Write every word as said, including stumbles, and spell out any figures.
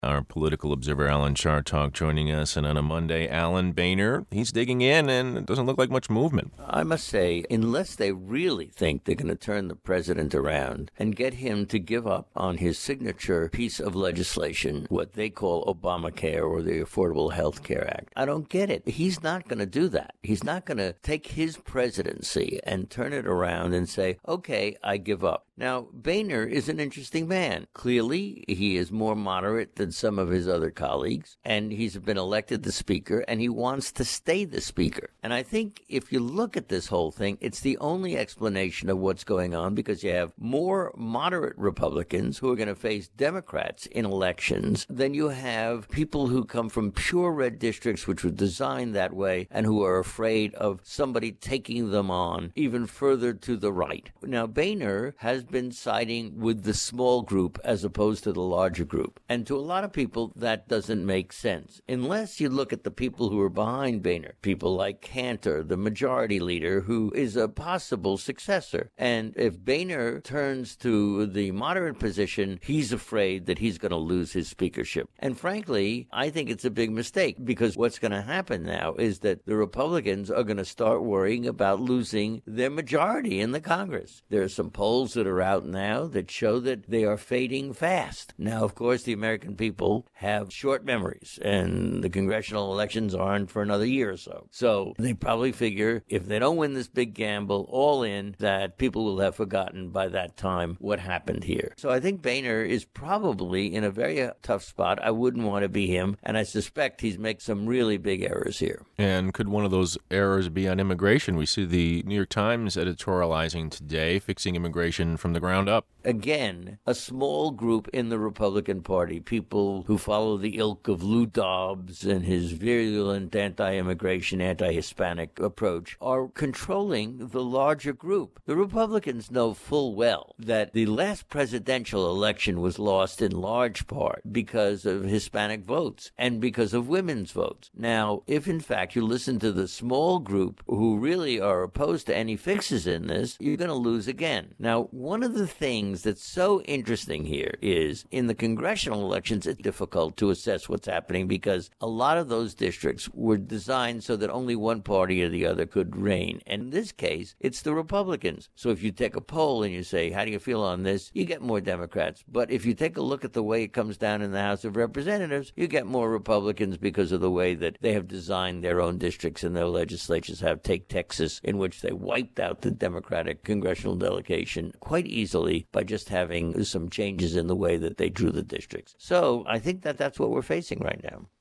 Our political observer, Alan Chartock, joining us. And on a Monday, Alan Boehner, he's digging in, and it doesn't look like much movement. I must say, unless they really think they're going to turn the president around and get him to give up on his signature piece of legislation, what they call Obamacare or the Affordable Health Care Act, I don't get it. He's not going to do that. He's not going to take his presidency and turn it around and say, okay, I give up. Now, Boehner is an interesting man. Clearly, he is more moderate than some of his other colleagues, and he's been elected the speaker, and he wants to stay the speaker. And I think if you look at this whole thing, it's the only explanation of what's going on, because you have more moderate Republicans who are going to face Democrats in elections than you have people who come from pure red districts, which were designed that way, and who are afraid of somebody taking them on even further to the right. Now, Boehner has been siding with the small group as opposed to the larger group. And to a lot of people, that doesn't make sense. Unless you look at the people who are behind Boehner, people like Cantor, the majority leader, who is a possible successor. And if Boehner turns to the moderate position, he's afraid that he's going to lose his speakership. And frankly, I think it's a big mistake, because what's going to happen now is that the Republicans are going to start worrying about losing their majority in the Congress. There are some polls that are out now that show that they are fading fast. Now, of course, the American people have short memories, and the congressional elections aren't for another year or so. So they probably figure if they don't win this big gamble all in, that people will have forgotten by that time what happened here. So I think Boehner is probably in a very tough spot. I wouldn't want to be him, and I suspect he's made some really big errors here. And could one of those errors be on immigration? We see the New York Times editorializing today, fixing immigration from the ground up. Again, a small group in the Republican Party, people who follow the ilk of Lou Dobbs and his virulent anti-immigration, anti-Hispanic approach, are controlling the larger group. The Republicans know full well that the last presidential election was lost in large part because of Hispanic votes and because of women's votes. Now, if in fact you listen to the small group who really are opposed to any fixes in this, you're going to lose again. Now, one of the things that's so interesting here is in the congressional elections, it's difficult to assess what's happening because a lot of those districts were designed so that only one party or the other could reign. And in this case, it's the Republicans. So if you take a poll and you say, how do you feel on this? You get more Democrats. But if you take a look at the way it comes down in the House of Representatives, you get more Republicans because of the way that they have designed their own districts and their legislatures have. Take Texas, in which they wiped out the Democratic congressional delegation quite easily by just having some changes in the way that they drew the districts. So I think that that's what we're facing right now.